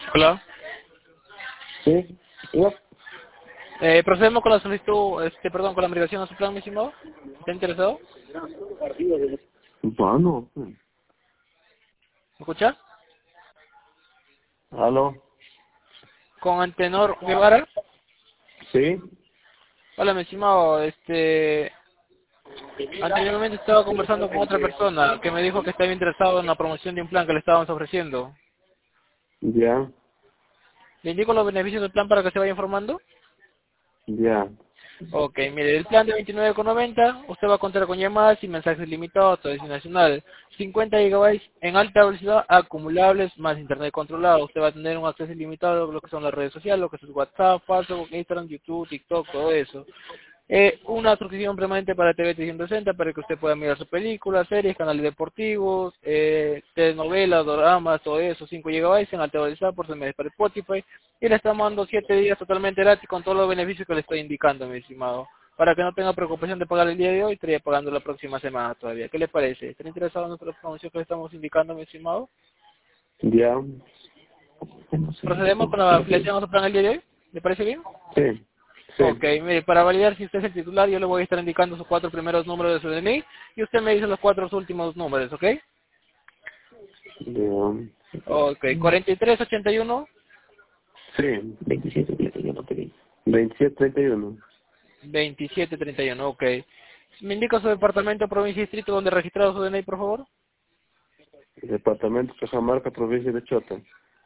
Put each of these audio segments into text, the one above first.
Hola. Sí, yo. Procedemos con la solicitud, perdón, con la migración a su plan, mi estimado. ¿Está interesado? Bueno, ¿Me escucha? aló. Con Antenor Guevara. Sí, Hola, mi estimado. Anteriormente estaba conversando con otra persona que me dijo que estaba interesado en la promoción de un plan que le estábamos ofreciendo. ya, ¿Le indico los beneficios del plan para que se vaya informando? ya, Ok, mire, el plan de 29,90, usted va a contar con llamadas y mensajes limitados, todo es nacional. 50 gigabytes en alta velocidad acumulables más internet controlado. Usted va a tener un acceso ilimitado a lo que son las redes sociales, lo que es WhatsApp, Facebook, Instagram, YouTube, TikTok, todo eso. Una suscripción permanente para TV 360 para que usted pueda mirar sus películas, series, canales deportivos, telenovelas, doramas, todo eso, 5 gigabytes en alta velocidad por 6 meses para Spotify. Y le estamos dando 7 días totalmente gratis con todos los beneficios que le estoy indicando, mi estimado. Para que no tenga preocupación de pagar el día de hoy, estaría pagando la próxima semana todavía. ¿Qué le parece? ¿Está interesado en nuestra promoción que le estamos indicando, mi estimado? ya. ¿Procedemos con la afiliación a su plan el día de hoy? ¿Le parece bien? Sí, Ok, sí. mire, para validar si usted es el titular, yo le voy a estar indicando sus 4 primeros números de su DNI y usted me dice los 4 últimos números, ¿ok? Ya. Ok, 4381 Sí. 2731. 2731, ok. ¿Me indica su departamento, provincia y distrito donde ha registrado su DNI, por favor? Departamento Cajamarca, provincia de Chota.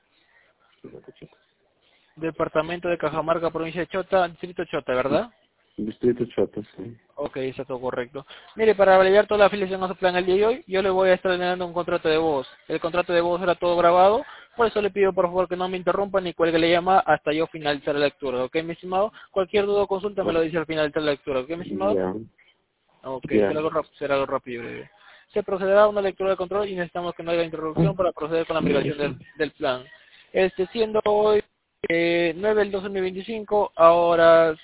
Departamento de Cajamarca, provincia de Chota, distrito Chota, ¿verdad? Distrito Chota, sí. Ok, está todo correcto. Mire, para validar toda la afiliación a su plan el día de hoy, yo le voy a estar generando un contrato de voz. El contrato de voz era todo grabado, por eso le pido por favor que no me interrumpa ni cuelgue la llamada hasta yo finalizar la lectura, ¿ok, mi estimado? Cualquier duda o consulta me lo dice al finalizar la lectura, ¿ok, mi estimado? Ya, Ok, ya. será algo rápido y breve. Se procederá a una lectura de control y necesitamos que no haya interrupción para proceder con la migración del plan. Siendo hoy 9 del 2025, a horas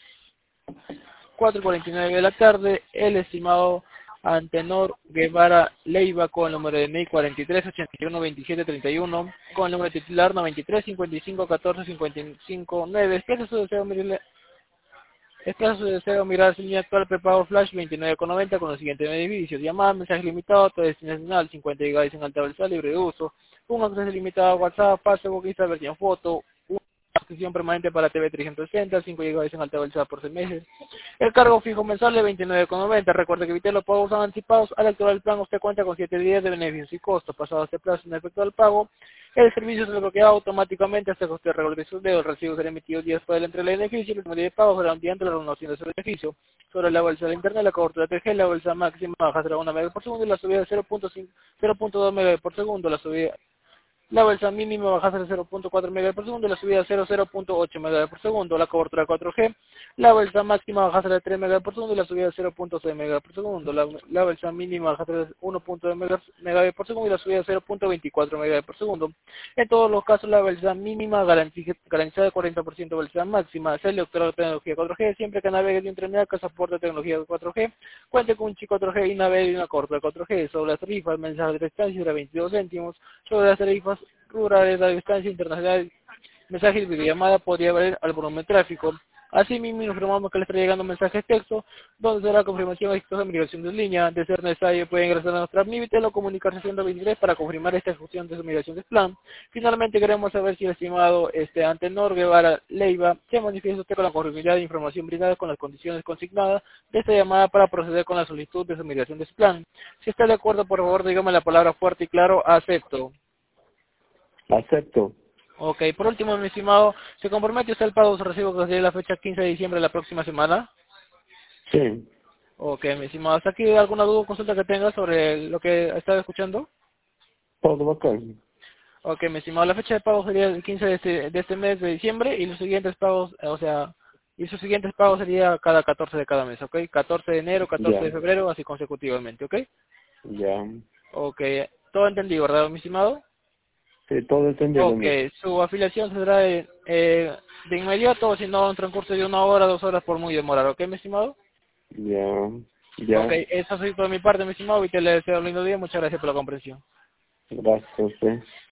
4:49 de la tarde, el estimado Antenor Guevara Leiva con el número de DNI 43812731, con el número titular 93551455 expresa su deseo mirar su línea actual prepago Flash 29,90 con los siguientes beneficios: llamada, mensaje limitado, todo destino nacional, 50 GB en alta velocidad, libre de uso, un acceso limitado a WhatsApp, Facebook, Instagram, versión foto, una suscripción permanente para TV 360, 5 GB en alta velocidad por 6 meses. El cargo fijo mensual de 29,90. Recuerde que evite los pagos anticipados. Al actuar el plan, usted cuenta con 7 días de beneficios y costos. Pasado este plazo sin efecto del pago, el servicio se bloquea automáticamente hasta que usted regrese sus dedos. El recibo será emitido días después de la entrega del beneficio. El último día de pago será un día antes de la renovación de su beneficio. Sobre la bolsa de internet, la cobertura 3G, la bolsa máxima baja será 1 MB por segundo y la subida de 0.2 MB por segundo. La bolsa mínima baja a 0.4 MB por segundo, la subida a 0.8 MB por segundo, la cobertura 4G. La bolsa máxima baja a 3 MB por segundo y la subida a 0.6 MB por segundo. La bolsa mínima baja a 1.2 MB por segundo y la subida a 0.24 MB por segundo. En todos los casos, la bolsa mínima garantizada de 40% de velocidad máxima. Se le optará la tecnología 4G siempre que navegue de internet que soporte tecnología 4G. Cuente con un chip 4G y navegue de una cobertura 4G. Sobre las tarifas, mensajes de distancia de 22 céntimos. Sobre las tarifas rurales, la distancia internacional, mensaje y videollamada podría valer al volumen de tráfico. Asimismo, informamos que le estará llegando mensajes texto, donde será confirmación exitosa de migración de línea. De ser necesario, puede ingresar a nuestra Nivitel o comunicarse 123 para confirmar esta ejecución de su migración de plan. Finalmente, queremos saber si el estimado Antenor Guevara Leiva se manifiesta usted con la conformidad de información brindada con las condiciones consignadas de esta llamada para proceder con la solicitud de su migración de su plan. Si está de acuerdo, por favor, dígame la palabra fuerte y claro: acepto. Acepto. Ok, por último, mi estimado, ¿se compromete usted al pago de su recibo que sería la fecha 15 de diciembre de la próxima semana? Sí. Ok, mi estimado, ¿hasta aquí alguna duda o consulta que tenga sobre lo que estaba escuchando? Todo bacán. Ok, mi estimado, la fecha de pago sería el 15 de este mes de diciembre y los siguientes pagos, y sus siguientes pagos sería cada 14 de cada mes, ¿ok? 14 de enero, 14 de Ya, febrero, así consecutivamente, ¿ok? ya. Ok, todo entendido, ¿verdad, mi estimado? Sí, todo entendido, Ok, amigo. su afiliación será de inmediato, o si no, en transcurso de 1 hora, 2 horas por muy demorar, ¿ok, mi estimado? Ya, Ok, ya. eso es todo de mi parte, mi estimado, y te le deseo un lindo día. Muchas gracias por la comprensión. Gracias a usted.